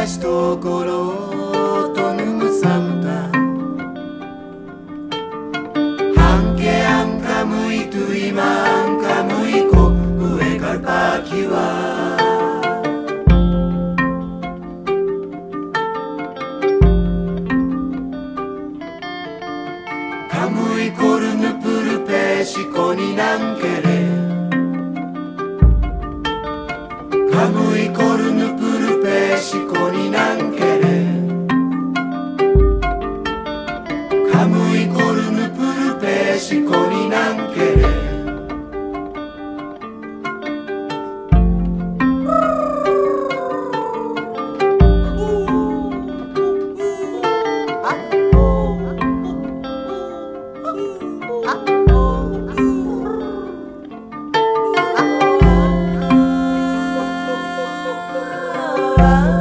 しところとぬむさんだハンケアンカムイトゥイマンカムイコ上からパキはカムイコルヌプルペシコになんけれカムイコルヌプルペシコになんけれカムイコルヌプルペシコになんけれあ